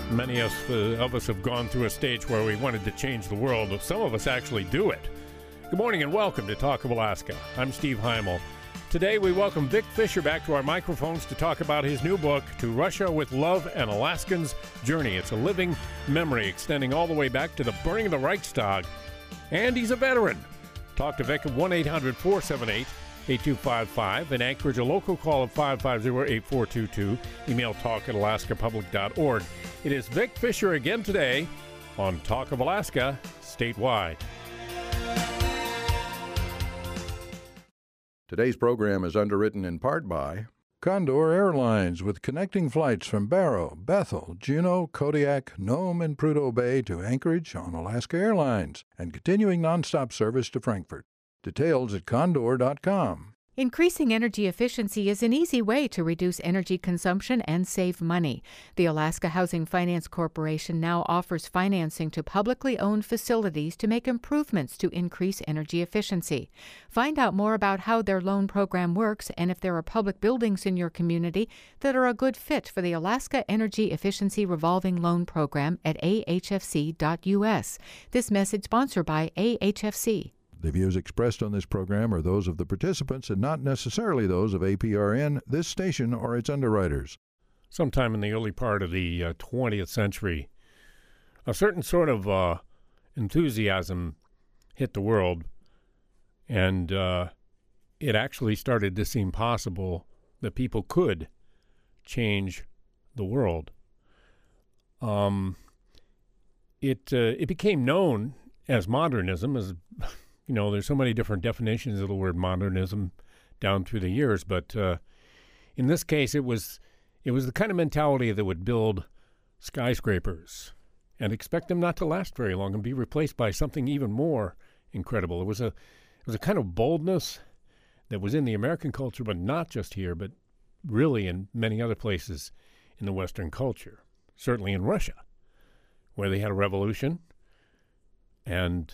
Many of us have gone through a stage where we wanted to change the world. Some of us actually do it. Good morning and welcome to Talk of Alaska. I'm Steve Heimel. Today we welcome Vic Fisher back to our microphones to talk about his new book, To Russia with Love, An Alaskan's Journey. It's a living memory extending all the way back to the burning of the Reichstag. And he's a veteran. Talk to Vic at 1-800-478-8255. In Anchorage, a local call of 550-8422. Email talk@alaskapublic.org. It is Vic Fisher again today on Talk of Alaska Statewide. Today's program is underwritten in part by Condor Airlines, with connecting flights from Barrow, Bethel, Juneau, Kodiak, Nome, and Prudhoe Bay to Anchorage on Alaska Airlines, and continuing nonstop service to Frankfurt. Details at condor.com. Increasing energy efficiency is an easy way to reduce energy consumption and save money. The Alaska Housing Finance Corporation now offers financing to publicly owned facilities to make improvements to increase energy efficiency. Find out more about how their loan program works and if there are public buildings in your community that are a good fit for the Alaska Energy Efficiency Revolving Loan Program at ahfc.us. This message sponsored by AHFC. The views expressed on this program are those of the participants and not necessarily those of APRN, this station, or its underwriters. Sometime in the early part of the 20th century, a certain sort of enthusiasm hit the world, and it actually started to seem possible that people could change the world. It became known as modernism, as you know, there's so many different definitions of the word modernism down through the years, but in this case, it was the kind of mentality that would build skyscrapers and expect them not to last very long and be replaced by something even more incredible. It was a kind of boldness that was in the American culture, but not just here, but really in many other places in the Western culture. Certainly in Russia, where they had a revolution, and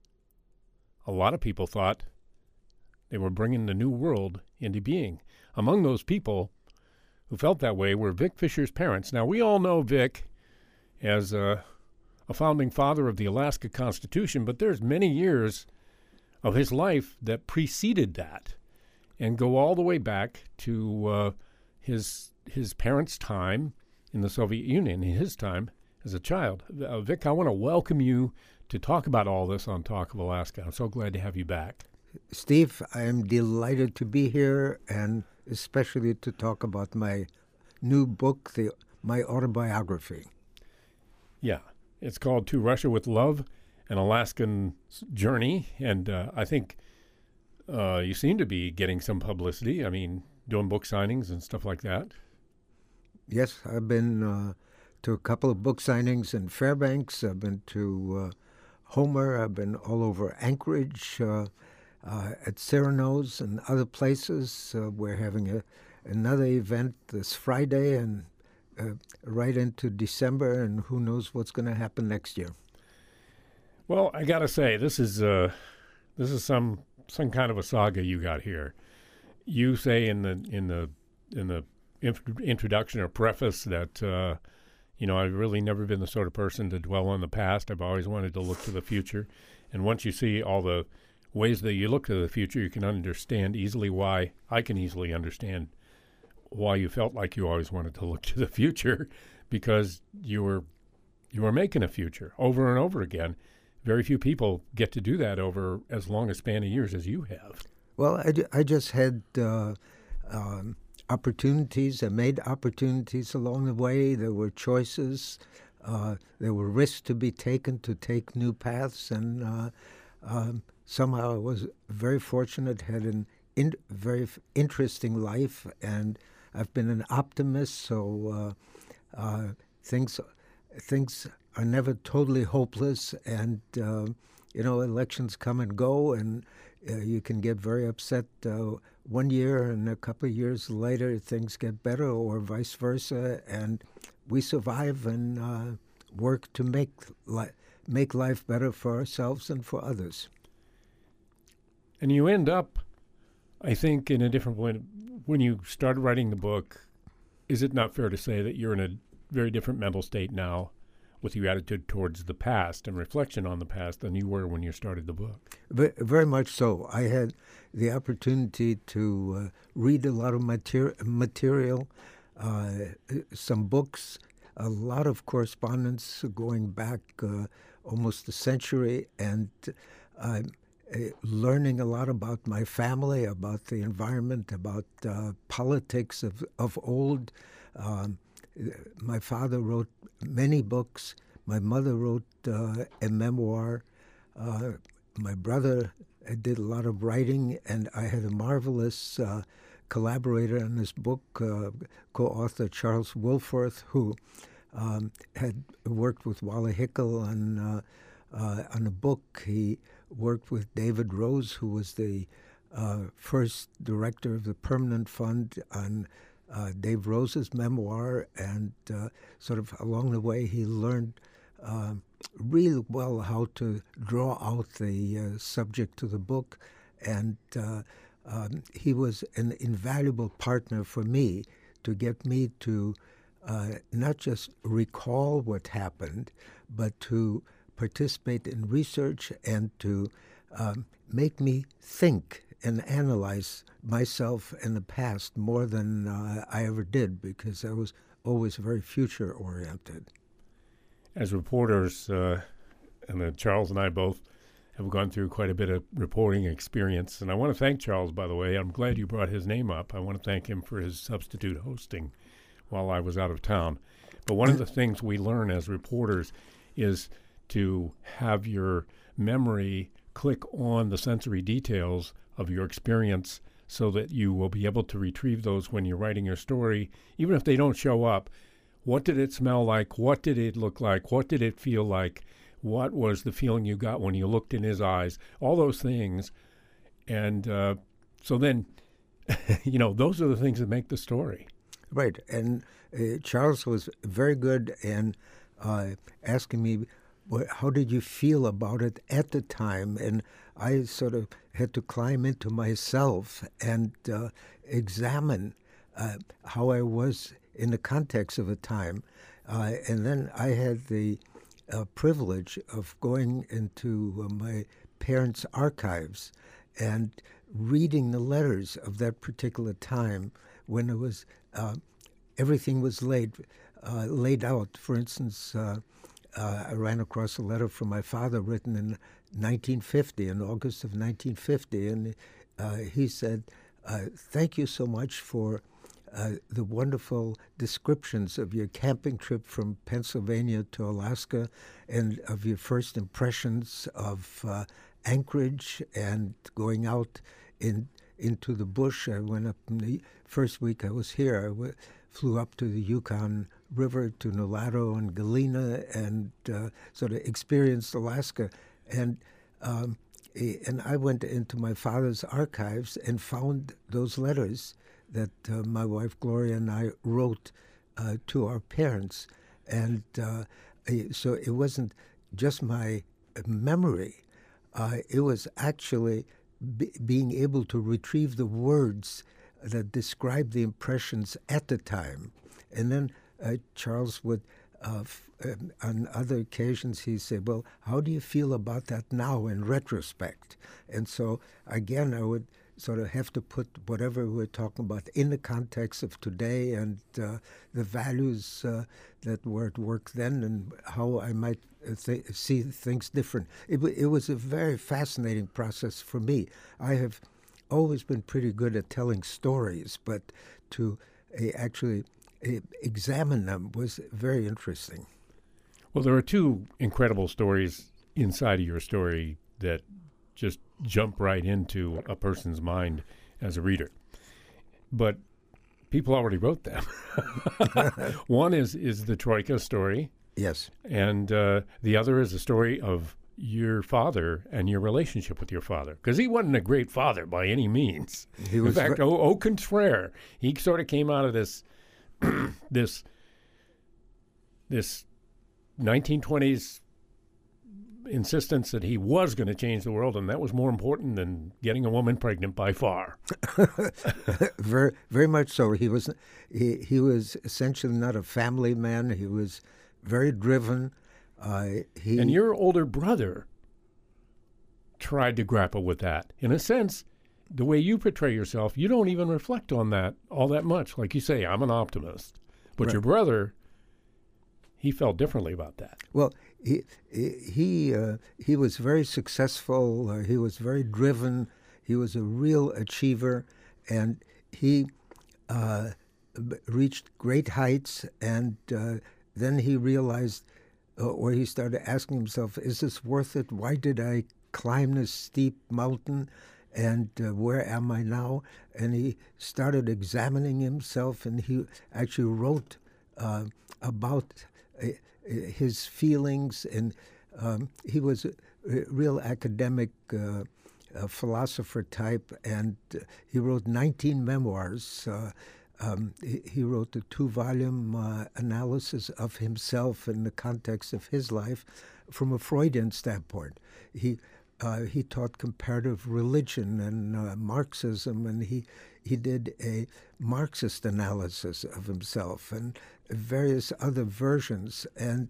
a lot of people thought they were bringing the new world into being. Among those people who felt that way were Vic Fisher's parents. Now, we all know Vic as a founding father of the Alaska Constitution, but there's many years of his life that preceded that and go all the way back to his parents' time in the Soviet Union, his time as a child. Vic, I want to welcome you to talk about all this on Talk of Alaska. I'm so glad to have you back. Steve, I am delighted to be here, and especially to talk about my new book, my autobiography. Yeah, it's called To Russia with Love, An Alaskan Journey, and I think you seem to be getting some publicity. I mean, doing book signings and stuff like that. Yes, I've been to a couple of book signings in Fairbanks. I've been to Homer. I've been all over Anchorage, at Cyrano's and other places. We're having another event this Friday and right into December, and who knows what's going to happen next year. Well, I got to say, this is some kind of a saga you got here. You say in the introduction or preface that I've really never been the sort of person to dwell on the past. I've always wanted to look to the future. And once you see all the ways that you look to the future, you can understand easily why. I can easily understand why you felt like you always wanted to look to the future, because you were making a future over and over again. Very few people get to do that over as long a span of years as you have. Well, I just had opportunities. I made opportunities along the way. There were choices. There were risks to be taken to take new paths, and somehow I was very fortunate, had an very interesting life, and I've been an optimist, so things are never totally hopeless, and elections come and go, and you can get very upset 1 year, and a couple of years later things get better, or vice versa, and we survive and work to make life better for ourselves and for others. And you end up, I think, in a different point. When you started writing the book, is it not fair to say that you're in very different mental state now with your attitude towards the past and reflection on the past than you were when you started the book. Very much so. I had the opportunity to read a lot of material, some books, a lot of correspondence going back almost a century, and learning a lot about my family, about the environment, about politics of old. My father wrote many books. My mother wrote a memoir. My brother did a lot of writing, and I had a marvelous collaborator on this book, co-author Charles Wilforth, who had worked with Wally Hickel on a book. He worked with David Rose, who was the first director of the Permanent Fund, on Dave Rose's memoir, and sort of along the way he learned really well how to draw out the subject to the book, and he was an invaluable partner for me to get me to not just recall what happened, but to participate in research and to make me think and analyze myself in the past more than I ever did, because I was always very future-oriented. As reporters, Charles and I both have gone through quite a bit of reporting experience, and I want to thank Charles, by the way. I'm glad you brought his name up. I want to thank him for his substitute hosting while I was out of town. But one of the things we learn as reporters is to have your memory click on the sensory details of your experience so that you will be able to retrieve those when you're writing your story, even if they don't show up. What did it smell like? What did it look like? What did it feel like? What was the feeling you got when you looked in his eyes? All those things. And so then, those are the things that make the story. Right. And Charles was very good in asking me, how did you feel about it at the time? And I sort of had to climb into myself and examine how I was in the context of a time. And then I had the privilege of going into my parents' archives and reading the letters of that particular time when it was everything was laid out. For instance, I ran across a letter from my father written in 1950, in August of 1950, and he said, "Thank you so much for the wonderful descriptions of your camping trip from Pennsylvania to Alaska and of your first impressions of Anchorage and going out into the bush." I went up in the first week I was here. I flew up to the Yukon River to Nulato and Galena and sort of experienced Alaska. And I went into my father's archives and found those letters that my wife Gloria and I wrote to our parents. And so it wasn't just my memory. It was actually being able to retrieve the words that describe the impressions at the time. And then Charles would, on other occasions, he said, "Well, how do you feel about that now in retrospect?" And so, again, I would sort of have to put whatever we're talking about in the context of today and the values that were at work then and how I might see things different. It was a very fascinating process for me. I have always been pretty good at telling stories, but to actually examine them was very interesting. Well, there are two incredible stories inside of your story that just jump right into a person's mind as a reader. But people already wrote them. One is the Troika story. Yes. And the other is the story of your father and your relationship with your father. Because he wasn't a great father by any means. He was, in fact, au contraire, he sort of came out of this this 1920s insistence that he was going to change the world, and that was more important than getting a woman pregnant by far. Very, very much so. He was essentially not a family man. He was very driven. And your older brother tried to grapple with that. In a sense, the way you portray yourself, you don't even reflect on that all that much. Like you say, I'm an optimist. But your brother, he felt differently about that. Well, he was very successful. He was very driven. He was a real achiever, and he reached great heights. And then he realized, or he started asking himself, "Is this worth it? Why did I climb this steep mountain? And where am I now?" And he started examining himself, and he actually wrote about his feelings. And he was a real academic philosopher type, and he wrote 19 memoirs. He wrote a 2-volume analysis of himself in the context of his life from a Freudian standpoint. He taught comparative religion and Marxism, and he did a Marxist analysis of himself and various other versions. And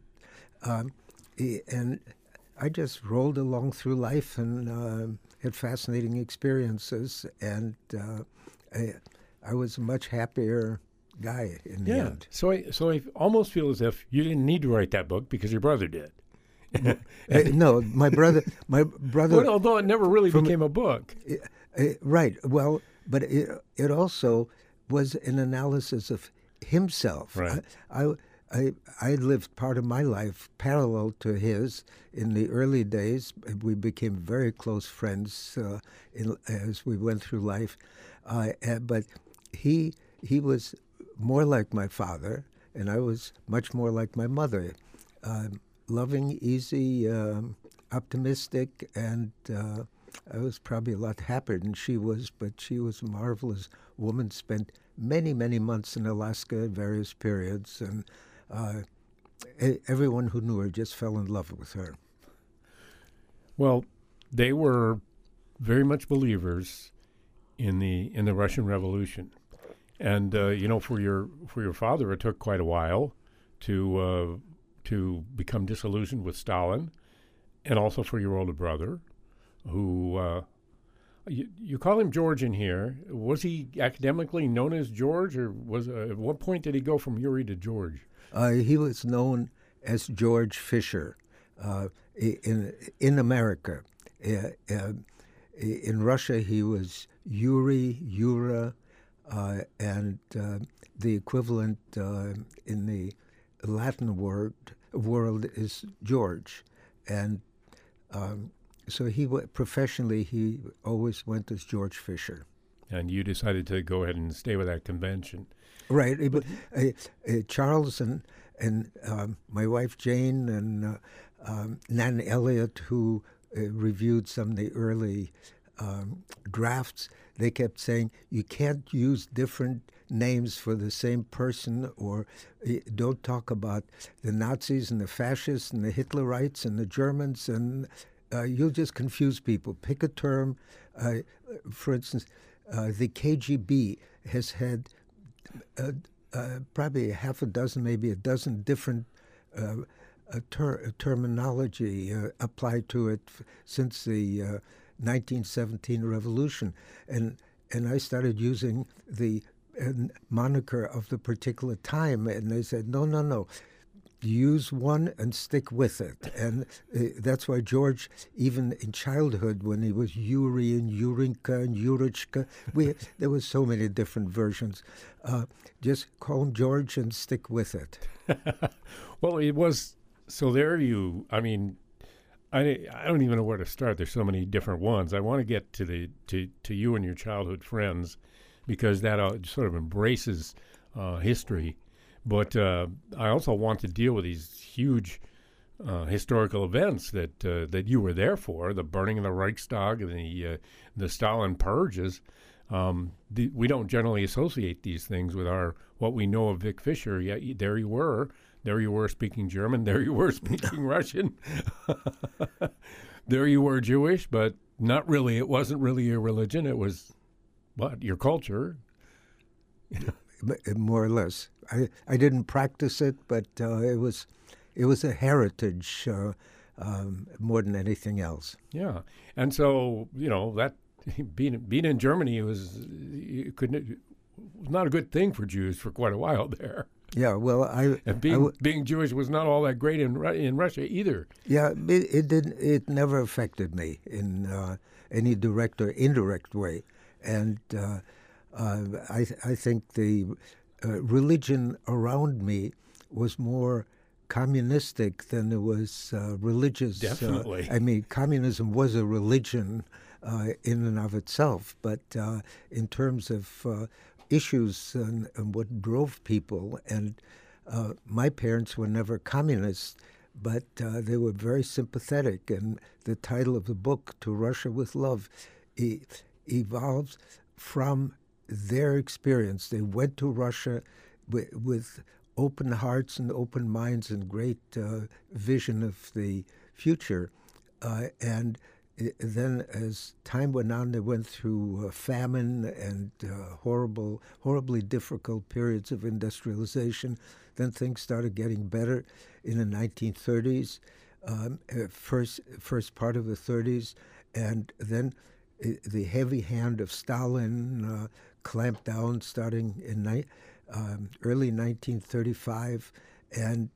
I just rolled along through life and had fascinating experiences, and I was a much happier guy in the end. So I almost feel as if you didn't need to write that book because your brother did. No, my brother. Well, although it never really became a book. Right. Well, but it also was an analysis of himself. Right. I lived part of my life parallel to his. In the early days, we became very close friends as we went through life. But he was more like my father, and I was much more like my mother. Loving, easy, optimistic, and I was probably a lot happier than she was, but she was a marvelous woman, spent many, many months in Alaska at various periods, and everyone who knew her just fell in love with her. Well, they were very much believers in the Russian Revolution, and for your father, it took quite a while to become disillusioned with Stalin, and also for your older brother, who you call him George in here. Was he academically known as George, or at what point did he go from Yuri to George? He was known as George Fisher in America. In Russia, he was Yuri, Yura, and the equivalent in the Latin world is George. And so professionally, he always went as George Fisher. And you decided to go ahead and stay with that convention. Right. Charles and my wife Jane and Nan Elliott, who reviewed some of the early drafts, they kept saying, you can't use different names for the same person, or don't talk about the Nazis and the fascists and the Hitlerites and the Germans, and you'll just confuse people. Pick a term. For instance, the KGB has had probably half a dozen, maybe a dozen different terminology applied to it since the 1917 revolution. And I started using the moniker of the particular time, and they said, no. Use one and stick with it. And that's why George, even in childhood, when he was Yuri and Yurinka and Yurichka, there were so many different versions. Just call him George and stick with it. Well, it was, so there you, I mean, I don't even know where to start. There's so many different ones. I want to get to you and your childhood friends, because that sort of embraces history. But I also want to deal with these huge historical events that you were there for, the burning of the Reichstag and the Stalin purges. We don't generally associate these things with what we know of Vic Fisher. Yet there you were, There you were speaking German. There you were speaking Russian. There you were Jewish, but not really. It wasn't really your religion. It was, what, your culture? More or less. I didn't practice it, but it was a heritage more than anything else. Yeah, and so that being in Germany was not a good thing for Jews for quite a while there. Yeah, well, and being Jewish was not all that great in Russia either. Yeah, it didn't. It never affected me in any direct or indirect way, and I think the religion around me was more communistic than it was religious. Definitely. I mean, communism was a religion in and of itself, but in terms of issues and what drove people, and my parents were never communists, but they were very sympathetic, and the title of the book, To Russia with Love, evolves from their experience. They went to Russia with open hearts and open minds and great vision of the future. And then as time went on, they went through famine and horribly difficult periods of industrialization. Then things started getting better in the 1930s, first part of the 30s, and then the heavy hand of Stalin clamped down starting in early 1935, and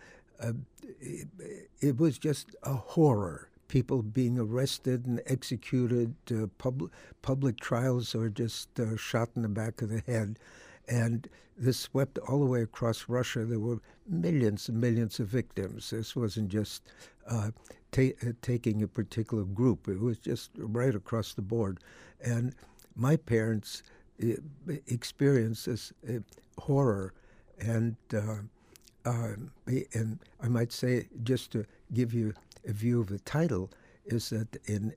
it was just a horror. People being arrested and executed, public trials, or just shot in the back of the head. And this swept all the way across Russia. There were millions and millions of victims. This wasn't just taking a particular group. It was just right across the board. And my parents experienced this horror, and I might say, just to give you a view of the title, is that in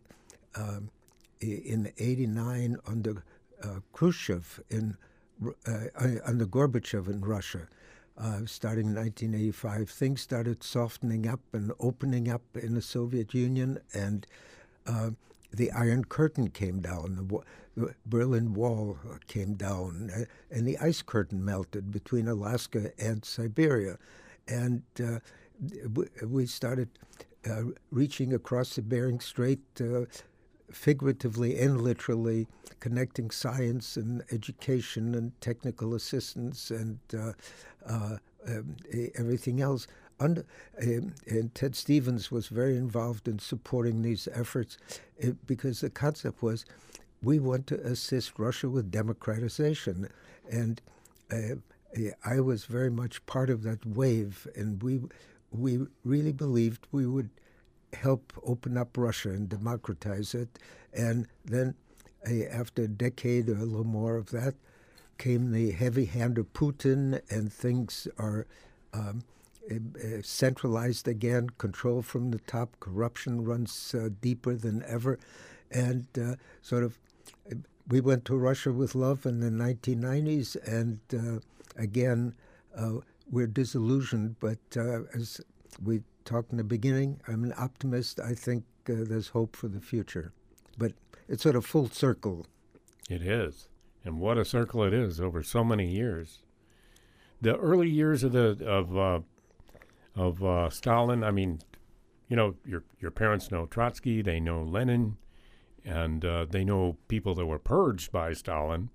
'89 under Khrushchev, under Gorbachev in Russia, starting in 1985, things started softening up and opening up in the Soviet Union, and the Iron Curtain came down, the Berlin Wall came down, and the ice curtain melted between Alaska and Siberia. And we started reaching across the Bering Strait, figuratively and literally, connecting science and education and technical assistance and everything else. And Ted Stevens was very involved in supporting these efforts because the concept was, we want to assist Russia with democratization. And I was very much part of that wave, and we really believed we would help open up Russia and democratize it. And then after a decade or a little more of that, came the heavy hand of Putin, and things are centralized again, control from the top, corruption runs deeper than ever. And we went to Russia with love in the 1990s, and again, we're disillusioned, but as we talked in the beginning, I'm an optimist. I think there's hope for the future. But it's sort of full circle. It is. And what a circle it is over so many years. The early years of Stalin, I mean, your parents know Trotsky, they know Lenin, and they know people that were purged by Stalin.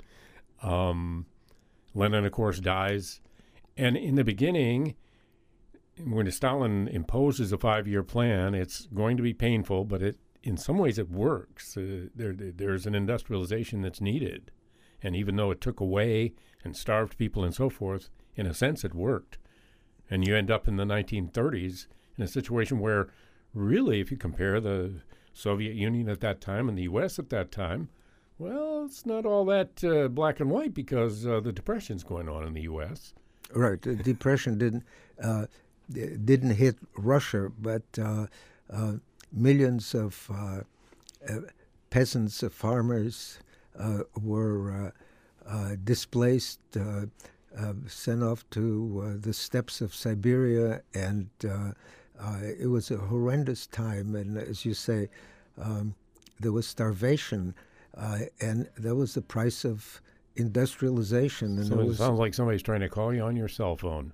Lenin, of course, dies. And in the beginning, when Stalin imposes a 5-year plan, it's going to be painful, but in some ways it works. There's an industrialization that's needed. And even though it took away and starved people and so forth, in a sense it worked. And you end up in the 1930s in a situation where, really, if you compare the Soviet Union at that time and the U.S. at that time, well, it's not all that black and white, because the Depression's going on in the U.S. Right. The Depression didn't hit Russia, but millions of peasants, farmers were displaced. sent off to the steppes of Siberia, and it was a horrendous time. And as you say, there was starvation, and that was the price of industrialization. And So it sounds like somebody's trying to call you on your cell phone.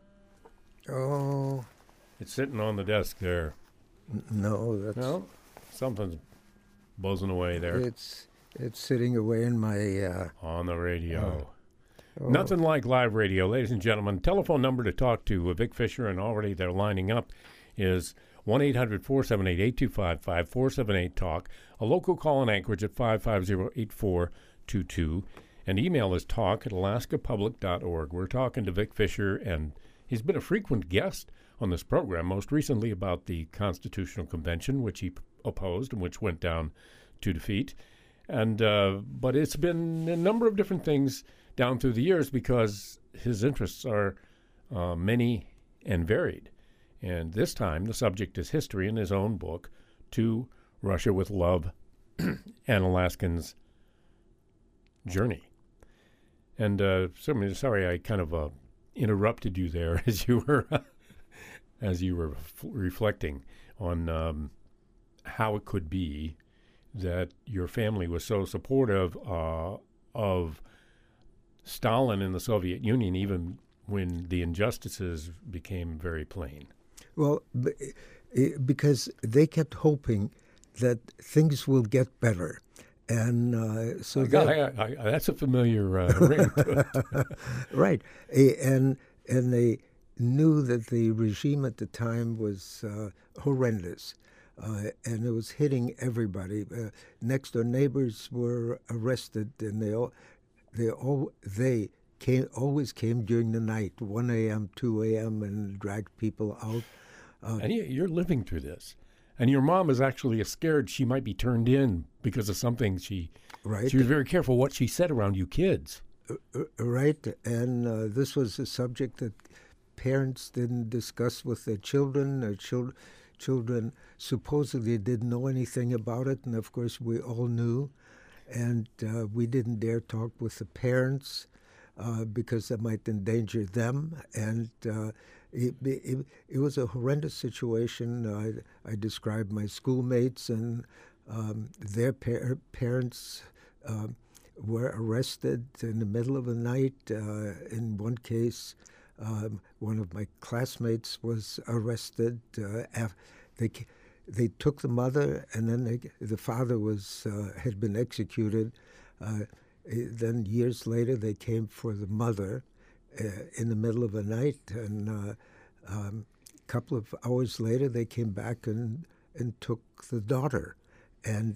Oh, It's sitting on the desk there. no, that's No, something's buzzing away there it's sitting away in my. on the radio. Oh. Nothing like live radio, ladies and gentlemen. Telephone number to talk to Vic Fisher, and already they're lining up, is 1-800-478-8255, 478-TALK. A local call in Anchorage at 550-8422. And email is talk@alaskapublic.org. We're talking to Vic Fisher, and he's been a frequent guest on this program, most recently about the Constitutional Convention, which he opposed and which went down to defeat. And but it's been a number of different things down through the years because his interests are many and varied. And this time the subject is history in his own book, To Russia with Love, An Alaskan's Journey. And sorry I kind of interrupted you there as you were reflecting on how it could be that your family was so supportive of Stalin and the Soviet Union, even when the injustices became very plain. Well, because they kept hoping that things will get better. And so that's a familiar ring to it. Right. And they knew that the regime at the time was horrendous. And it was hitting everybody. Next door neighbors were arrested, and they always came during the night, 1 a.m., 2 a.m., and dragged people out. And you're living through this. And your mom is actually scared she might be turned in because of something she was very careful what she said around you kids. Right. And this was a subject that parents didn't discuss with their children. Their children supposedly didn't know anything about it. And, of course, we all knew. And we didn't dare talk with the parents because that might endanger them. And it was a horrendous situation. I described my schoolmates, and their parents were arrested in the middle of the night. In one case, one of my classmates was arrested. They took the mother, and then the father had been executed. Then years later, they came for the mother in the middle of the night, and a couple of hours later, they came back and took the daughter, and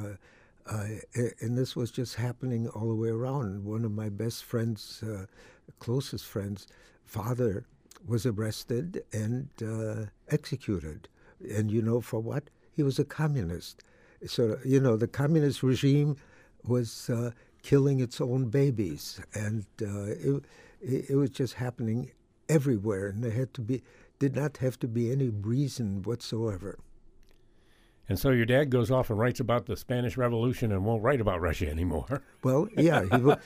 this was just happening all the way around. One of my best friends, closest friends, father was arrested and executed. And you know for what? He was a communist. So, the communist regime was killing its own babies. And it was just happening everywhere. And there did not have to be any reason whatsoever. And so your dad goes off and writes about the Spanish Revolution and won't write about Russia anymore. Well, yeah.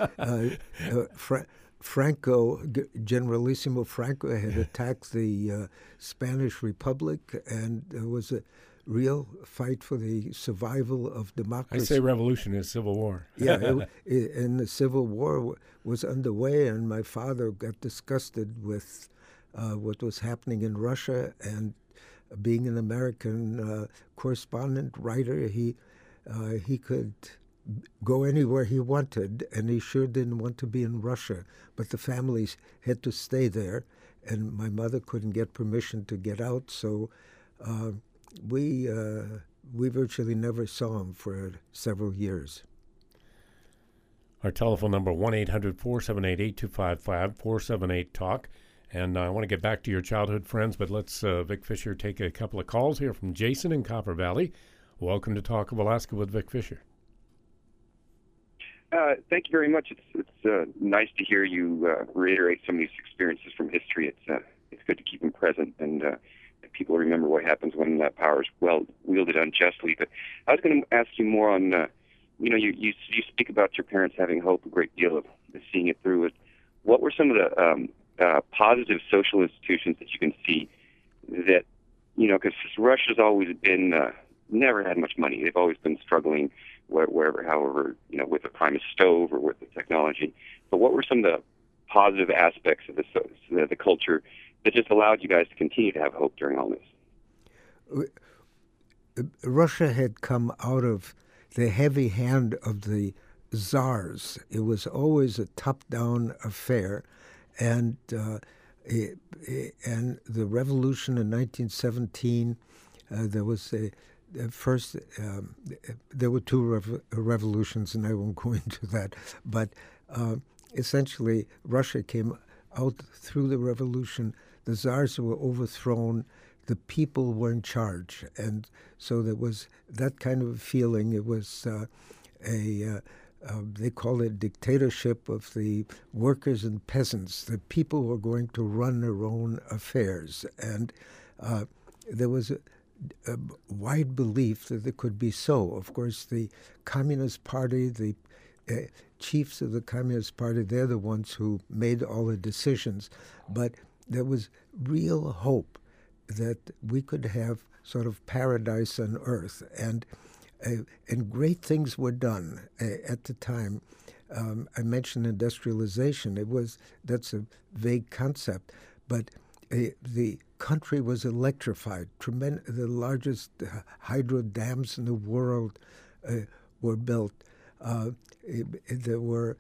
Franco, Generalissimo Franco, had attacked the Spanish Republic, and there was a real fight for the survival of democracy. I say revolution is civil war. Yeah, and the Civil War was underway, and my father got disgusted with what was happening in Russia, and being an American correspondent, writer, he could go anywhere he wanted, and he sure didn't want to be in Russia. But the families had to stay there, and my mother couldn't get permission to get out, so we virtually never saw him for several years. Our telephone number, 1-800-478-8255, 478-TALK. And I want to get back to your childhood friends, but let's, Vic Fisher, take a couple of calls here from Jason in Copper Valley. Welcome to Talk of Alaska with Vic Fisher. Thank you very much. It's nice to hear you reiterate some of these experiences from history. It's good to keep them present, and people remember what happens when that power is well wielded unjustly. But I was going to ask you more on, you speak about your parents having hope a great deal of seeing it through. what were some of the positive social institutions that you can see that, because Russia's always been, never had much money. They've always been struggling wherever, however, with a Primus stove or with the technology. But what were some of the positive aspects of the culture that just allowed you guys to continue to have hope during all this? Russia had come out of the heavy hand of the czars. It was always a top-down affair, and the revolution in 1917, there was there were two revolutions, and I won't go into that, but essentially Russia came out through the revolution. The czars were overthrown. The people were in charge, and so there was that kind of a feeling. It was they call it dictatorship of the workers and peasants. The people were going to run their own affairs, and there was a wide belief that it could be so. Of course, the Communist Party, the chiefs of the Communist Party, they're the ones who made all the decisions, but there was real hope that we could have sort of paradise on earth, and great things were done at the time. I mentioned industrialization. That's a vague concept, but the country was electrified. The largest hydro dams in the world were built. There were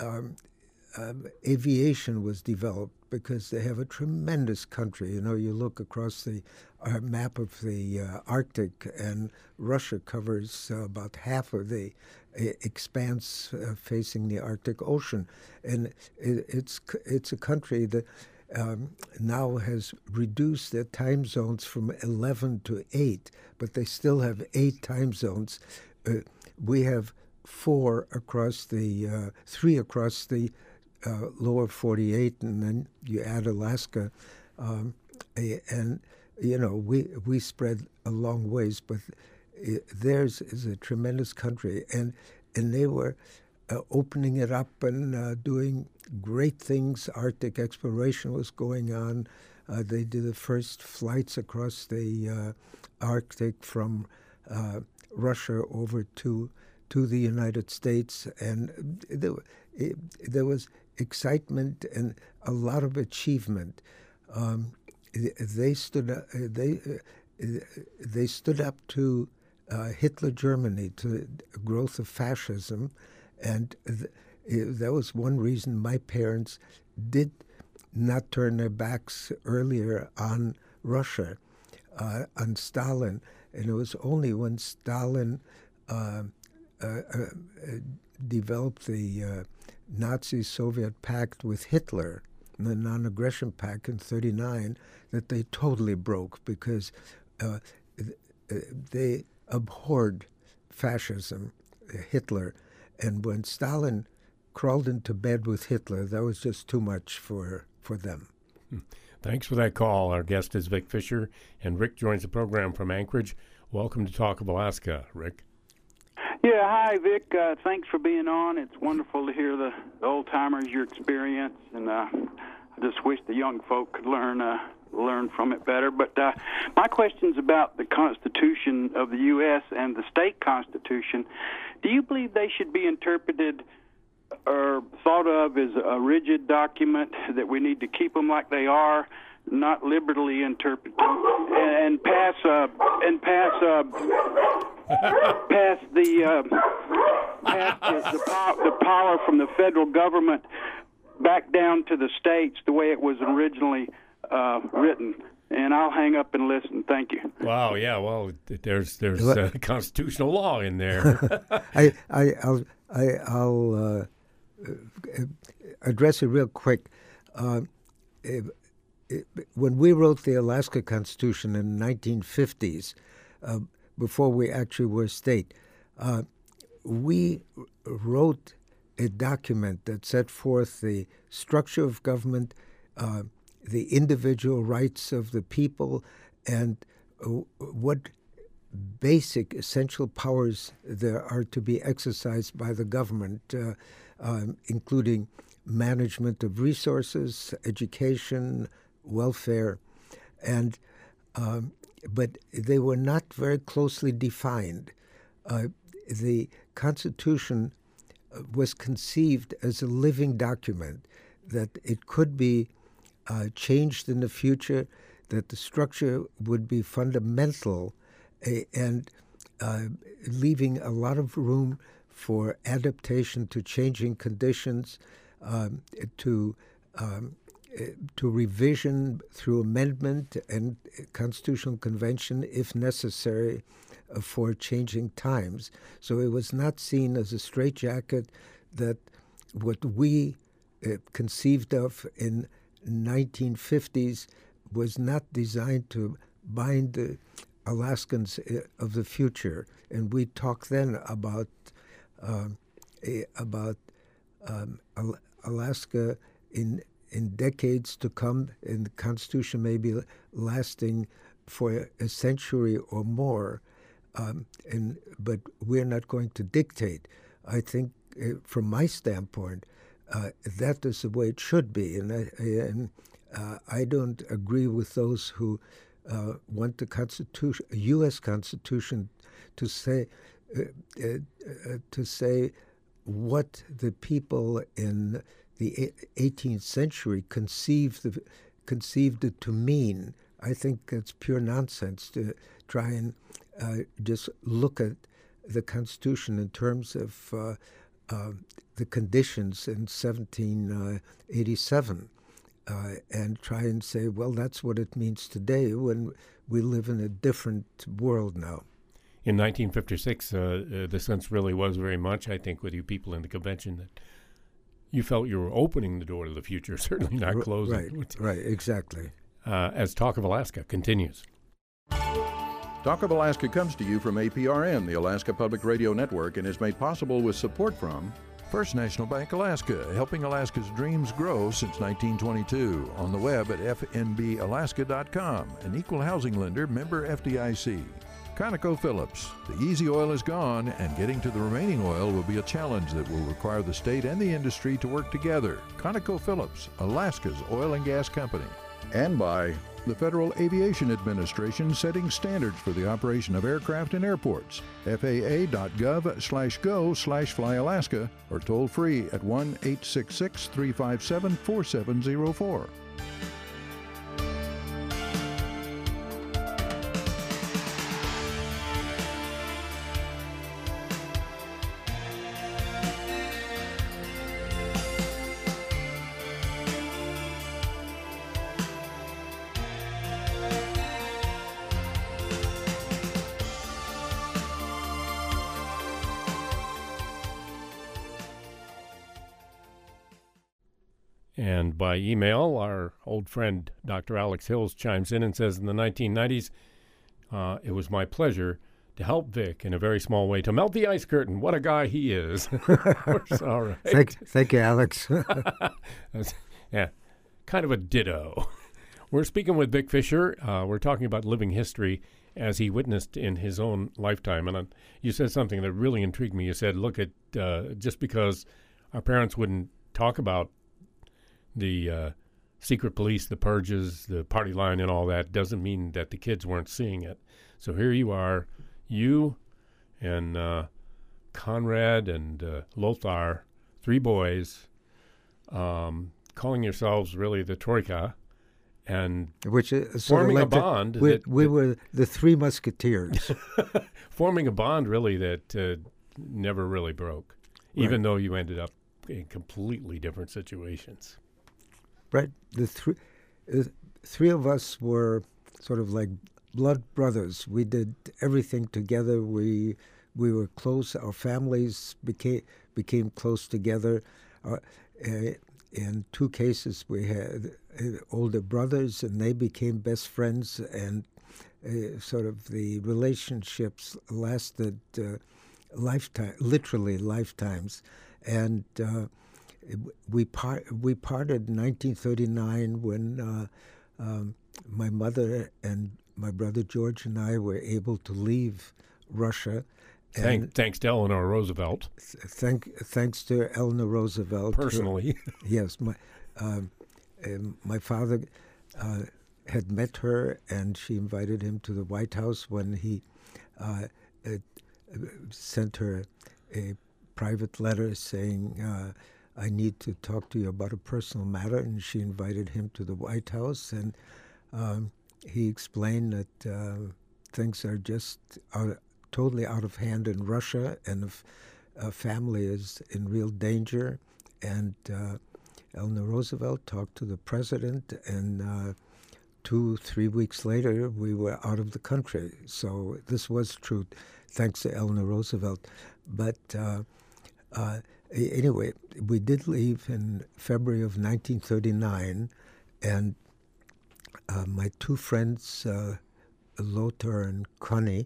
aviation was developed because they have a tremendous country. You look across the map of the Arctic, and Russia covers about half of the expanse facing the Arctic Ocean, and it's a country that now has reduced their time zones from 11 to 8, but they still have 8 time zones. We have 4 across the 3 across the lower 48, and then you add Alaska, and we spread a long ways, but theirs is a tremendous country, and they were opening it up and doing great things. Arctic exploration was going on. They did the first flights across the Arctic from Russia over to the United States, and there was excitement and a lot of achievement. They stood up to Hitler Germany, to the growth of fascism, and that was one reason my parents did not turn their backs earlier on Russia, on Stalin, and it was only when Stalin developed the Nazi-Soviet pact with Hitler, the non-aggression pact in 1939, that they totally broke, because they abhorred fascism, Hitler. And when Stalin crawled into bed with Hitler, that was just too much for them. Thanks for that call. Our guest is Vic Fisher, and Rick joins the program from Anchorage. Welcome to Talk of Alaska, Rick. Yeah, hi, Vic. Thanks for being on. It's wonderful to hear the old-timers, your experience, and I just wish the young folk could learn from it better. But my question's about the Constitution of the U.S. and the state constitution. Do you believe they should be interpreted or thought of as a rigid document, that we need to keep them like they are, not liberally interpret them, and pass the power from the federal government back down to the states the way it was originally written? And I'll hang up and listen. Thank you. Wow. Yeah. Well, there's constitutional law in there. I'll address it real quick. When we wrote the Alaska Constitution in the 1950s, before we actually were a state, we wrote a document that set forth the structure of government, the individual rights of the people, and what basic essential powers there are to be exercised by the government, including management of resources, education, welfare, and but they were not very closely defined. The Constitution was conceived as a living document, that it could be changed in the future, that the structure would be fundamental, and leaving a lot of room for adaptation to changing conditions, to revision through amendment and constitutional convention if necessary for changing times. So it was not seen as a straitjacket that what we conceived of in 1950s was not designed to bind the Alaskans of the future. And we talked then about Alaska in decades to come, and the Constitution may be lasting for a century or more. But we're not going to dictate. I think, from my standpoint, that is the way it should be. And I don't agree with those who want the Constitution, U.S. Constitution, to say what the people in the 18th century conceived it to mean. I think it's pure nonsense to try and just look at the Constitution in terms of the conditions in 1787 and try and say, well, that's what it means today, when we live in a different world now. In 1956, the sense really was very much, I think, with you people in the convention, that you felt you were opening the door to the future, certainly not closing. Right, exactly. As Talk of Alaska continues. Talk of Alaska comes to you from APRN, the Alaska Public Radio Network, and is made possible with support from First National Bank Alaska, helping Alaska's dreams grow since 1922. On the web at fnbalaska.com, an equal housing lender, member FDIC. ConocoPhillips. The easy oil is gone, and getting to the remaining oil will be a challenge that will require the state and the industry to work together. ConocoPhillips, Alaska's oil and gas company. And by the Federal Aviation Administration, setting standards for the operation of aircraft and airports. FAA.gov/go/flyalaska, or toll free at 1-866-357-4704. And by email, our old friend Dr. Alex Hills chimes in and says, in the 1990s, it was my pleasure to help Vic in a very small way to melt the ice curtain. What a guy he is. All right. Thank you, Alex. Yeah, kind of a ditto. We're speaking with Vic Fisher. We're talking about living history as he witnessed in his own lifetime. And you said something that really intrigued me. You said, look, at just because our parents wouldn't talk about the secret police, the purges, the party line and all that, doesn't mean that the kids weren't seeing it. So here you are, you and Conrad and Lothar, three boys, calling yourselves really the Troika, and which is forming a bond. We were the Three Musketeers. Forming a bond really that never really broke, even though you ended up in completely different situations. Right. The three of us were sort of like blood brothers. We did everything together. We were close. Our families became close together. In two cases, we had older brothers, and they became best friends, and sort of the relationships lasted literally lifetimes. And we parted in 1939 when my mother and my brother George and I were able to leave Russia, Thanks to Eleanor Roosevelt. Thanks to Eleanor Roosevelt. Personally. Yes. My father had met her, and she invited him to the White House when he sent her a private letter saying, I need to talk to you about a personal matter, and she invited him to the White House, and he explained that things are just totally out of hand in Russia, and a family is in real danger. And Eleanor Roosevelt talked to the president, and 2-3 weeks later, we were out of the country. So this was true, thanks to Eleanor Roosevelt. But anyway, we did leave in February of 1939, and my two friends, Lothar and Connie,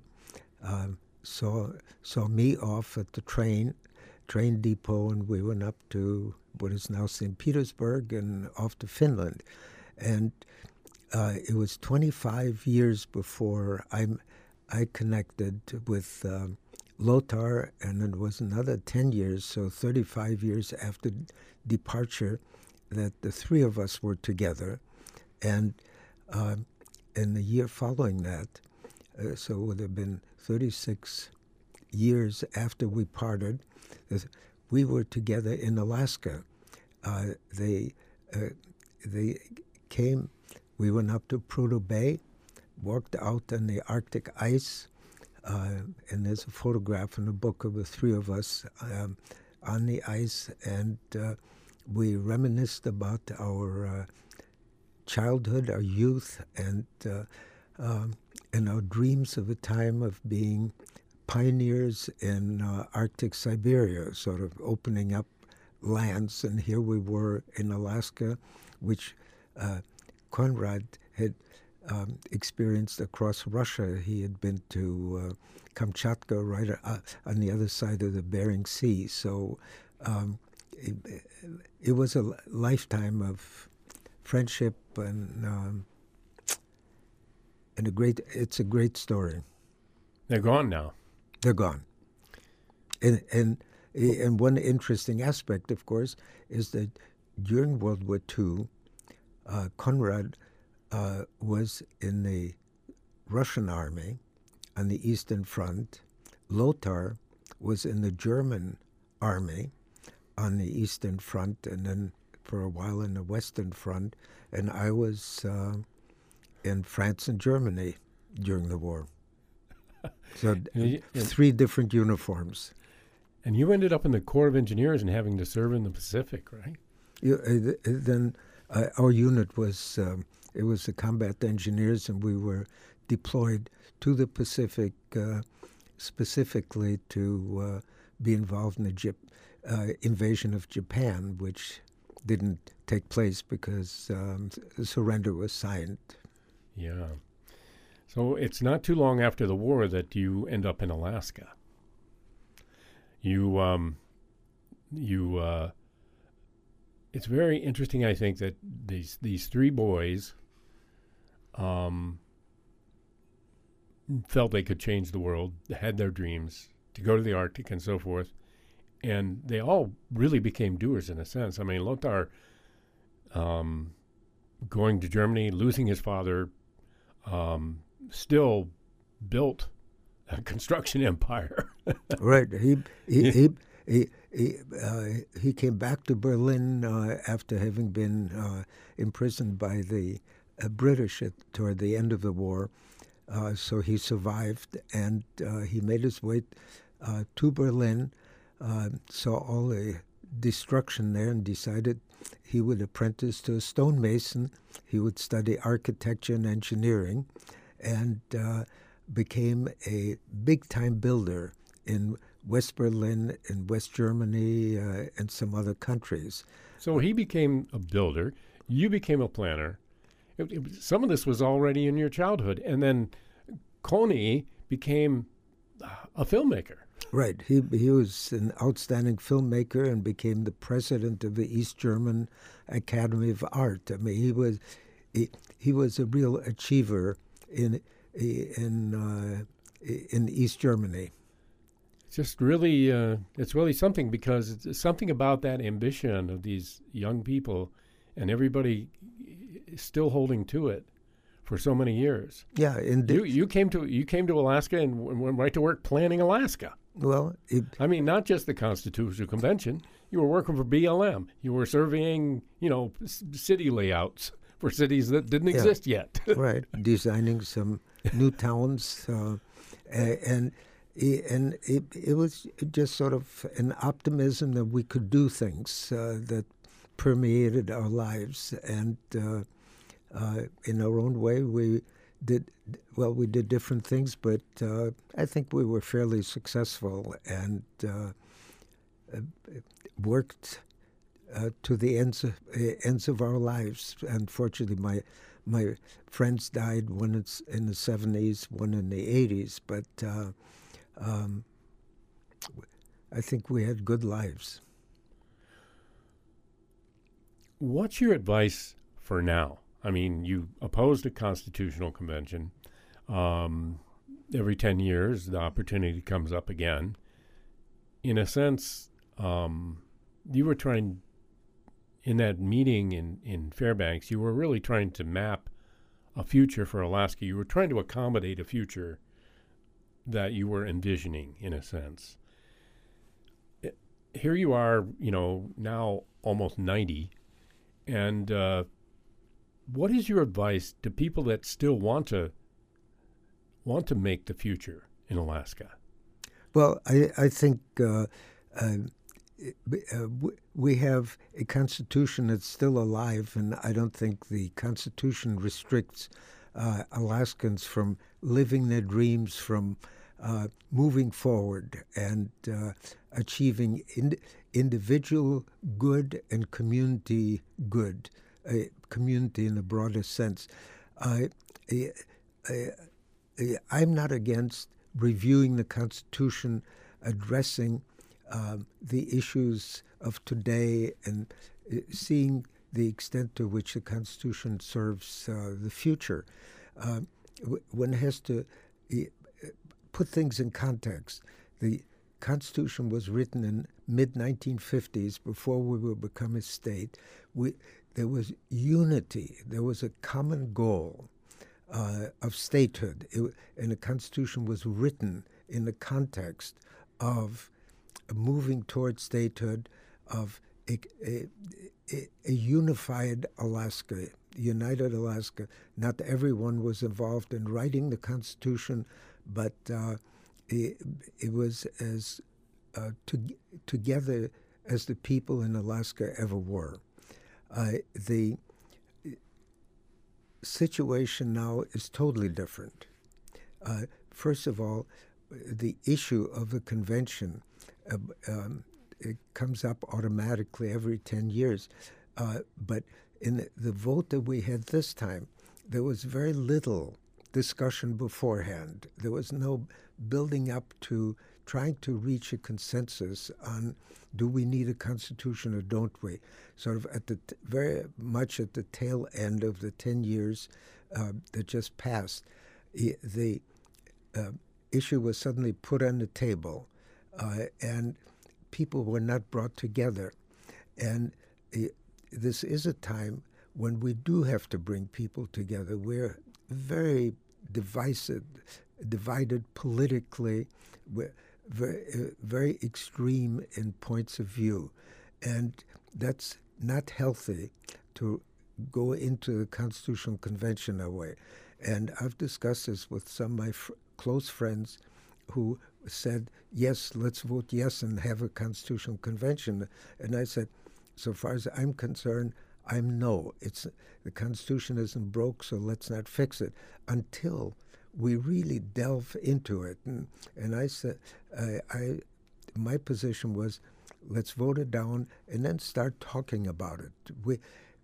saw me off at the train depot, and we went up to what is now St. Petersburg and off to Finland. And it was 25 years before I connected with Lothar, and it was another 10 years, so 35 years after departure, that the three of us were together. And in the year following that, so it would have been 36 years after we parted, we were together in Alaska. They came, we went up to Prudhoe Bay, walked out on the Arctic ice, and there's a photograph in the book of the three of us on the ice, and we reminisced about our childhood, our youth, and our dreams of a time of being pioneers in Arctic Siberia, sort of opening up lands. And here we were in Alaska, which Conrad had experienced across Russia. He had been to Kamchatka, right on the other side of the Bering Sea. So it was a lifetime of friendship, and it's a great story. They're gone now. They're gone. And one interesting aspect, of course, is that during World War II, Conrad was in the Russian army on the Eastern Front. Lothar was in the German army on the Eastern Front, and then for a while in the Western Front. And I was in France and Germany during the war. So three different uniforms. And you ended up in the Corps of Engineers and having to serve in the Pacific, right? Then our unit was, it was the combat engineers, and we were deployed to the Pacific specifically to be involved in the invasion of Japan, which didn't take place because the surrender was signed. Yeah. So it's not too long after the war that you end up in Alaska. It's very interesting, I think, that these three boys felt they could change the world, had their dreams to go to the Arctic and so forth, and they all really became doers in a sense. I mean, Lothar going to Germany, losing his father, still built a construction empire. Right. He came back to Berlin after having been imprisoned by the British toward the end of the war. So he survived, and he made his way to Berlin, saw all the destruction there, and decided he would apprentice to a stonemason. He would study architecture and engineering, and became a big-time builder in West Berlin, in West Germany, and some other countries. So he became a builder. You became a planner. Some of this was already in your childhood. And then Connie became a filmmaker. Right. He was an outstanding filmmaker and became the president of the East German Academy of Art. I mean, he was a real achiever in East Germany. It's just really, it's really something, because it's something about that ambition of these young people, and everybody is still holding to it for so many years. Yeah, you came to Alaska and went right to work planning Alaska. Well, I mean, not just the Constitutional Convention. You were working for BLM. You were surveying, city layouts for cities that didn't exist yet. Right, designing some new towns, and it was just sort of an optimism that we could do things that permeated our lives, and in our own way, we did different things, but I think we were fairly successful and worked to the ends of our lives. Unfortunately, my friends died, one in the 70s, one in the 80s, but I think we had good lives. What's your advice for now? I mean, you opposed a constitutional convention. Every 10 years, the opportunity comes up again. In a sense, you were trying, in that meeting in Fairbanks, you were really trying to map a future for Alaska. You were trying to accommodate a future that you were envisioning, in a sense. Here you are, now almost 90, and what is your advice to people that still want to make the future in Alaska? Well, I think we have a Constitution that's still alive, and I don't think the Constitution restricts Alaskans from living their dreams, from moving forward and achieving individual good and community good. Community in the broadest sense. I'm not against reviewing the Constitution, addressing the issues of today, and seeing the extent to which the Constitution serves the future. One has to put things in context. The Constitution was written in mid-1950s, before we would become a state. There was unity. There was a common goal of statehood. And the Constitution was written in the context of moving towards statehood, of a unified Alaska, united Alaska. Not everyone was involved in writing the Constitution, but it was as together as the people in Alaska ever were. The situation now is totally different. First of all, the issue of the convention, it comes up automatically every 10 years. But in the vote that we had this time, there was very little discussion beforehand. There was no building up to trying to reach a consensus on, do we need a constitution or don't we? Sort of at the very much at the tail end of the 10 years that just passed, the issue was suddenly put on the table, and people were not brought together. And this is a time when we do have to bring people together. We're very divided politically. We're very extreme in points of view. And that's not healthy to go into the Constitutional Convention that way. And I've discussed this with some of my close friends who said, yes, let's vote yes and have a Constitutional Convention. And I said, so far as I'm concerned, I'm no. The Constitution isn't broke, so let's not fix it until we really delve into it. And I said, my position was, let's vote it down and then start talking about it.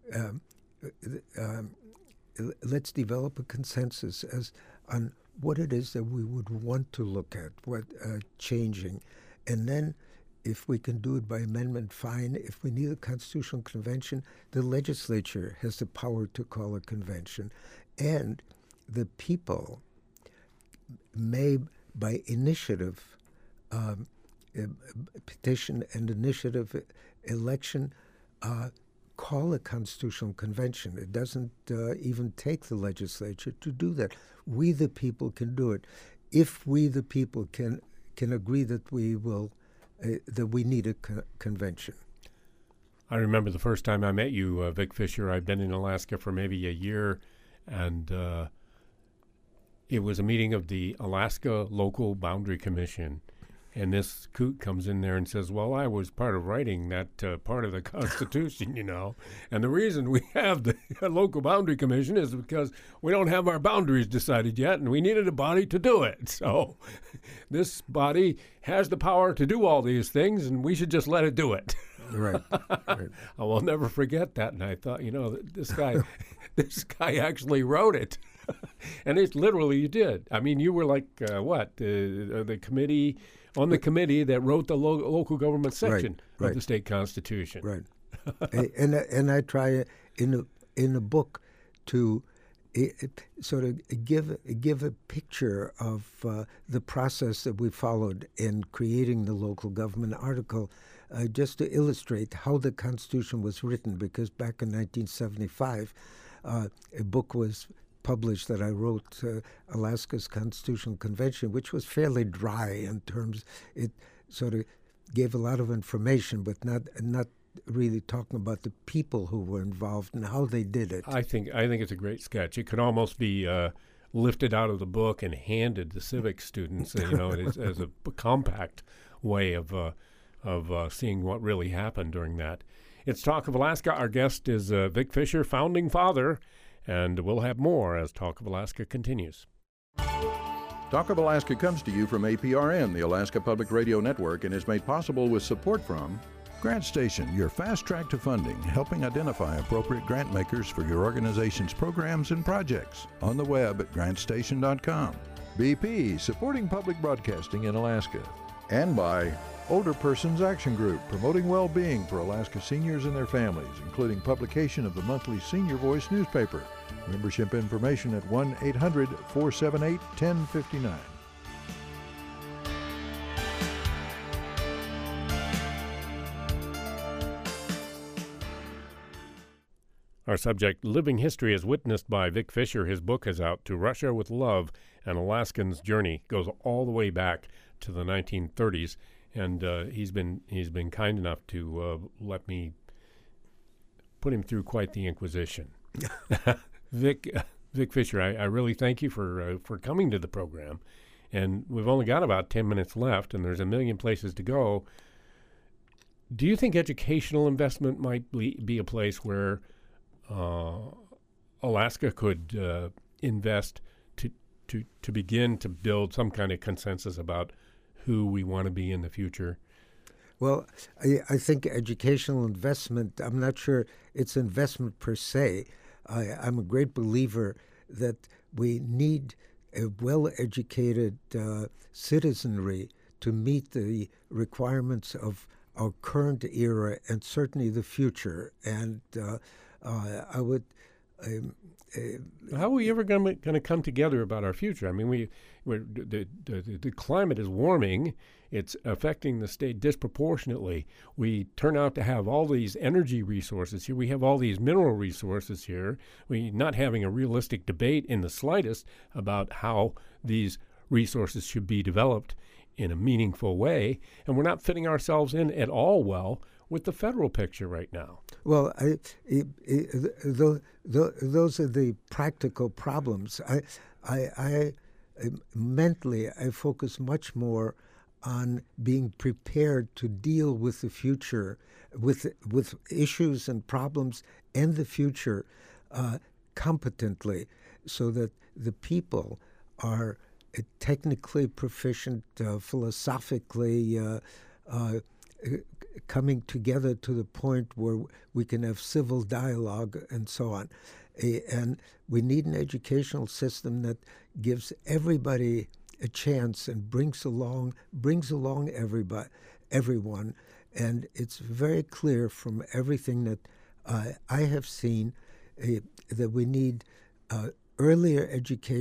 Let's develop a consensus on what it is that we would want to look at, what changing. And then if we can do it by amendment, fine. If we need a constitutional convention, the legislature has the power to call a convention. And the people may, by initiative, petition and initiative election, call a constitutional convention. It doesn't even take the legislature to do that. We, the people, can do it. If we, the people, can agree that we will, that we need a convention. I remember the first time I met you, Vic Fisher. I'd been in Alaska for maybe a year, and it was a meeting of the Alaska Local Boundary Commission. And this coot comes in there and says, well, I was part of writing that part of the Constitution, you know. And the reason we have the Local Boundary Commission is because we don't have our boundaries decided yet, and we needed a body to do it. So this body has the power to do all these things, and we should just let it do it. Right. I will never forget that. And I thought, you know, this guy actually wrote it. And it's literally, you did. I mean, you were like, the committee... on the committee that wrote the local government section of the state constitution. Right. and I try in a book to sort of give a picture of the process that we followed in creating the local government article, just to illustrate how the Constitution was written. Because back in 1975, a book was published that I wrote, Alaska's Constitutional Convention, which was fairly dry in terms. It sort of gave a lot of information, but not really talking about the people who were involved and how they did it. I think it's a great sketch. It could almost be lifted out of the book and handed to civic students, you know, as a compact way of seeing what really happened during that. It's Talk of Alaska. Our guest is Vic Fisher, founding father. And we'll have more as Talk of Alaska continues. Talk of Alaska comes to you from APRN, the Alaska Public Radio Network, and is made possible with support from Grant Station, your fast track to funding, helping identify appropriate grant makers for your organization's programs and projects. On the web at grantstation.com. BP, supporting public broadcasting in Alaska. And by Older Persons Action Group, promoting well-being for Alaska seniors and their families, including publication of the monthly Senior Voice newspaper. Membership information at 1-800-478-1059. Our subject, Living History, is witnessed by Vic Fisher. His book is out, To Russia with Love, An Alaskan's Journey. Goes all the way back to the 1930s. And he's been kind enough to let me put him through quite the inquisition. Vic Fisher, I really thank you for coming to the program. And we've only got about 10 minutes left, and there's a million places to go. Do you think educational investment might be a place where Alaska could invest to begin to build some kind of consensus about who we want to be in the future? Well, I think educational investment, I'm not sure it's investment per se. I'm a great believer that we need a well-educated citizenry to meet the requirements of our current era and certainly the future. And I would... How are we ever going to come together about our future? I mean, the climate is warming. It's affecting the state disproportionately. We turn out to have all these energy resources here. We have all these mineral resources here. We're not having a realistic debate in the slightest about how these resources should be developed in a meaningful way. And we're not fitting ourselves in at all well with the federal picture right now. Well, those are the practical problems. I mentally focus much more on being prepared to deal with the future, with issues and problems and the future competently, so that the people are technically proficient, philosophically coming together to the point where we can have civil dialogue and so on. And we need an educational system that gives everybody a chance and brings along everyone. And it's very clear from everything that I have seen that we need earlier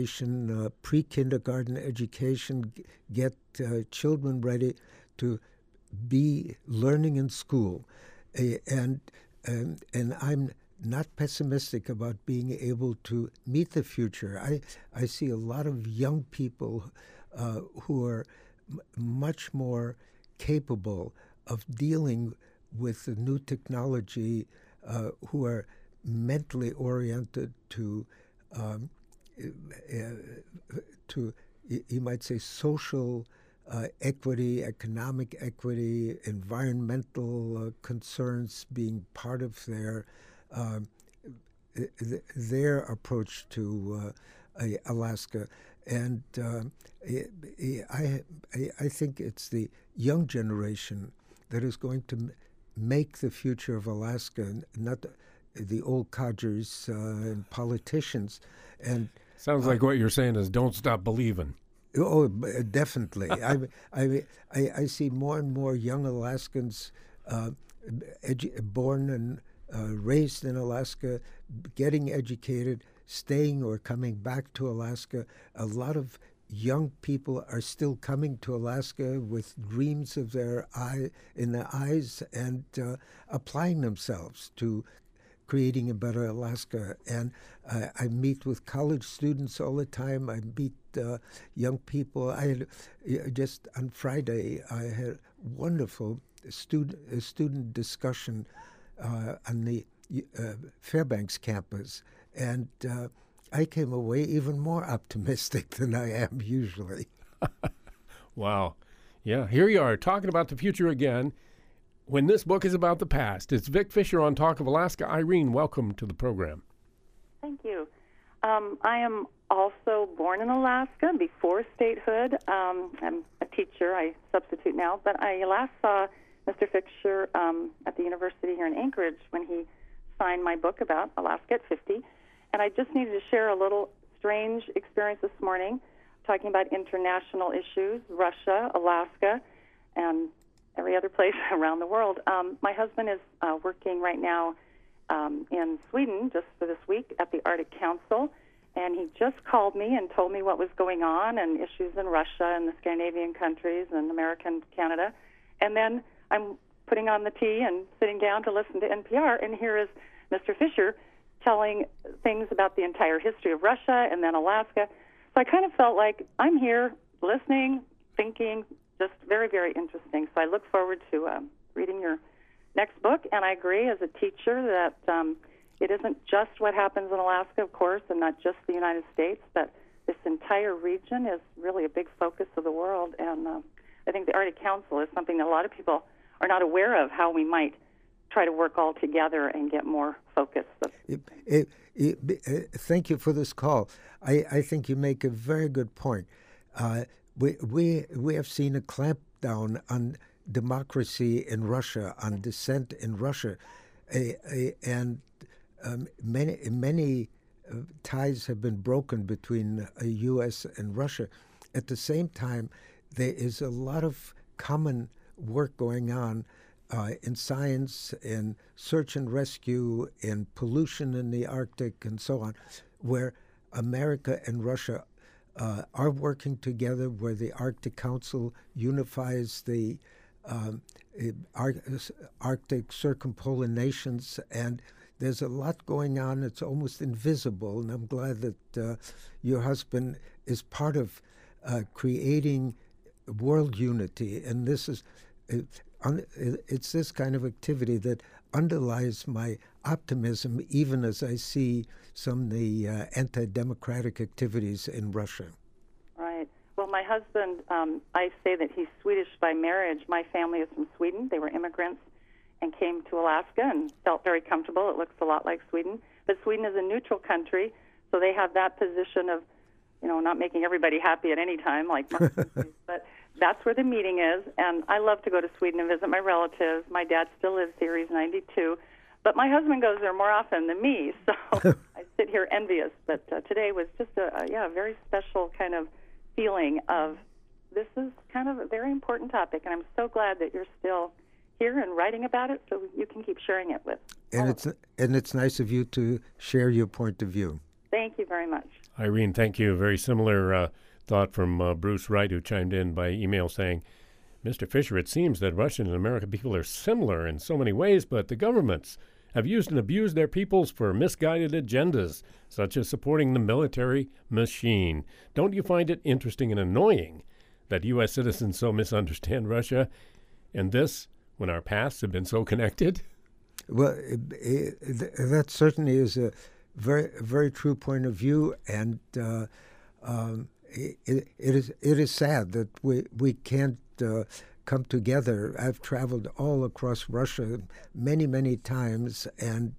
education, pre-kindergarten education, get children ready to be learning in school, and I'm not pessimistic about being able to meet the future. I see a lot of young people who are much more capable of dealing with the new technology, who are mentally oriented to you might say social equity, economic equity, environmental concerns being part of their approach to Alaska. And I think it's the young generation that is going to make the future of Alaska, not the old codgers and politicians. And sounds like what you're saying is don't stop believing. Oh, definitely. I see more and more young Alaskans born and raised in Alaska, getting educated, staying or coming back to Alaska. A lot of young people are still coming to Alaska with dreams of in their eyes and applying themselves to creating a better Alaska. And I meet with college students all the time. I meet young people. I had just on Friday, I had a wonderful student discussion on the Fairbanks campus. And I came away even more optimistic than I am usually. Wow. Yeah, here you are talking about the future again when this book is about the past. It's Vic Fisher on Talk of Alaska. Irene, welcome to the program. Thank you. I am also born in Alaska before statehood. I'm a teacher. I substitute now. But I last saw Mr. Fisher at the university here in Anchorage when he signed my book about Alaska at 50. And I just needed to share a little strange experience this morning, talking about international issues, Russia, Alaska, and every other place around the world. My husband is working right now in Sweden just for this week at the Arctic Council, and he just called me and told me what was going on and issues in Russia and the Scandinavian countries and America and Canada. And then I'm putting on the tea and sitting down to listen to NPR, and here is Mr. Fisher telling things about the entire history of Russia and then Alaska. So I kind of felt like I'm here listening, thinking, just very, very interesting. So I look forward to reading your next book, and I agree as a teacher that it isn't just what happens in Alaska, of course, and not just the United States, but this entire region is really a big focus of the world. And I think the Arctic Council is something that a lot of people are not aware of, how we might try to work all together and get more focus. Thank you for this call. I think you make a very good point. We have seen a clampdown on democracy in Russia, on dissent in Russia, and many ties have been broken between the U.S. and Russia. At the same time, there is a lot of common work going on in science, in search and rescue, in pollution in the Arctic, and so on, where America and Russia are working together, where the Arctic Council unifies the Arctic circumpolar nations, and there's a lot going on. It's almost invisible, and I'm glad that your husband is part of creating world unity. And this is it's this kind of activity that underlies my optimism, even as I see some of the anti-democratic activities in Russia. Right. Well, my husband, I say that he's Swedish by marriage. My family is from Sweden. They were immigrants and came to Alaska and felt very comfortable. It looks a lot like Sweden. But Sweden is a neutral country, so they have that position of, not making everybody happy at any time, like most countries. But that's where the meeting is, and I love to go to Sweden and visit my relatives. My dad still lives here. He's 92. But my husband goes there more often than me, so I sit here envious. But today was just a very special kind of feeling of this is kind of a very important topic, and I'm so glad that you're still here and writing about it so you can keep sharing it with all of us. And it's nice of you to share your point of view. Thank you very much. Irene, thank you. Very similar thought from Bruce Wright, who chimed in by email saying, Mr. Fisher, it seems that Russian and American people are similar in so many ways, but the governments have used and abused their peoples for misguided agendas, such as supporting the military machine. Don't you find it interesting and annoying that U.S. citizens so misunderstand Russia, and this when our paths have been so connected? Well, that certainly is a very true point of view, and it is sad that we can't come together. I've traveled all across Russia many times, and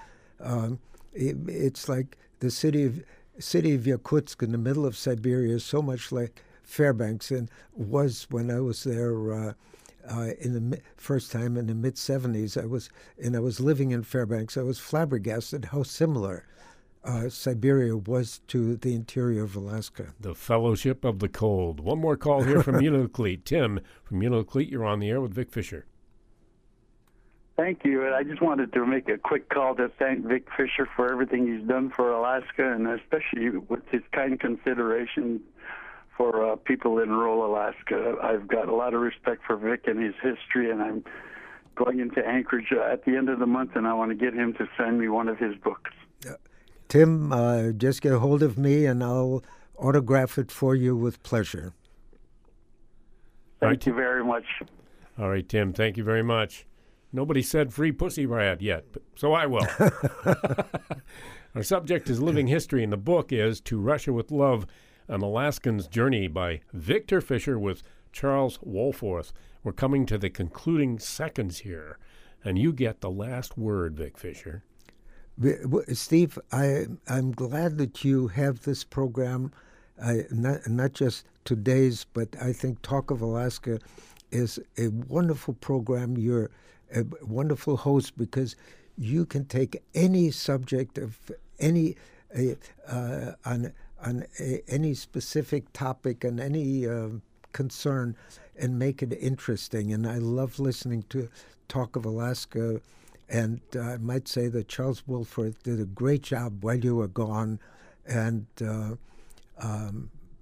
it's like the city of Yakutsk in the middle of Siberia is so much like Fairbanks, and was when I was there in the first time in the mid-'70s. I was living in Fairbanks. I was flabbergasted how similar Siberia was to the interior of Alaska. The Fellowship of the Cold. One more call here from Unalakleet. Tim from Unalakleet, you're on the air with Vic Fisher. Thank you. And I just wanted to make a quick call to thank Vic Fisher for everything he's done for Alaska, and especially with his kind consideration for people in rural Alaska. I've got a lot of respect for Vic and his history, and I'm going into Anchorage at the end of the month, and I want to get him to send me one of his books. Tim, just get a hold of me, and I'll autograph it for you with pleasure. Thank you very much. All right, Tim, thank you very much. Nobody said free Pussy Riot yet, so I will. Our subject is living history, and the book is To Russia with Love, An Alaskan's Journey by Victor Fisher with Charles Wohlforth. We're coming to the concluding seconds here, and you get the last word, Vic Fisher. Steve, I'm glad that you have this program, not just today's, but I think Talk of Alaska is a wonderful program. You're a wonderful host because you can take any subject of any on any specific topic and any concern and make it interesting. And I love listening to Talk of Alaska. And I might say that Charles Wohlforth did a great job while you were gone. And I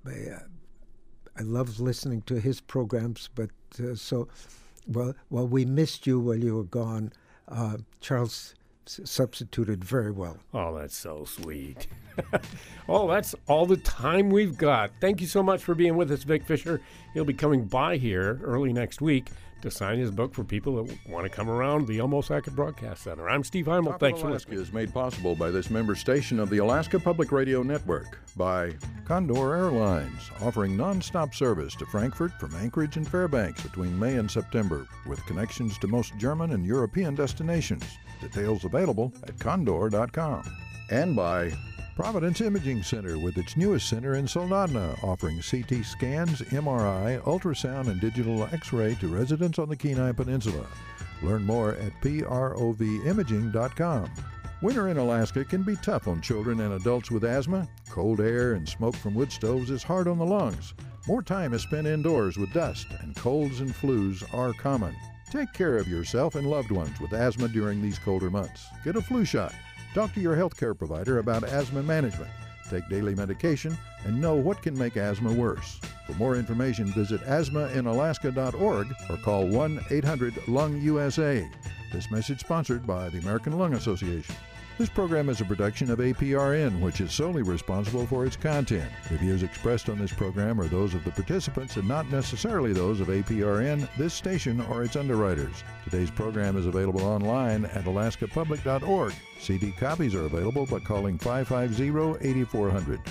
love listening to his programs. But while we missed you while you were gone, Charles substituted very well. Oh, that's so sweet. Oh, that's all the time we've got. Thank you so much for being with us, Vic Fisher. He'll be coming by here early next week to sign his book for people that want to come around the Elmo Sackett Broadcast Center. I'm Steve Heimel. Thanks for listening. Is made possible by this member station of the Alaska Public Radio Network, by Condor Airlines, offering nonstop service to Frankfurt from Anchorage and Fairbanks between May and September, with connections to most German and European destinations. Details available at condor.com. And by Providence Imaging Center, with its newest center in Soldotna, offering CT scans, MRI, ultrasound, and digital X-ray to residents on the Kenai Peninsula. Learn more at provimaging.com. Winter in Alaska can be tough on children and adults with asthma. Cold air and smoke from wood stoves is hard on the lungs. More time is spent indoors with dust, and colds and flus are common. Take care of yourself and loved ones with asthma during these colder months. Get a flu shot. Talk to your healthcare provider about asthma management. Take daily medication and know what can make asthma worse. For more information, visit asthmainalaska.org or call 1-800-LUNG-USA. This message sponsored by the American Lung Association. This program is a production of APRN, which is solely responsible for its content. The views expressed on this program are those of the participants and not necessarily those of APRN, this station, or its underwriters. Today's program is available online at alaskapublic.org. CD copies are available by calling 550-8400.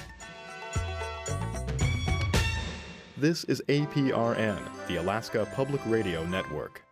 This is APRN, the Alaska Public Radio Network.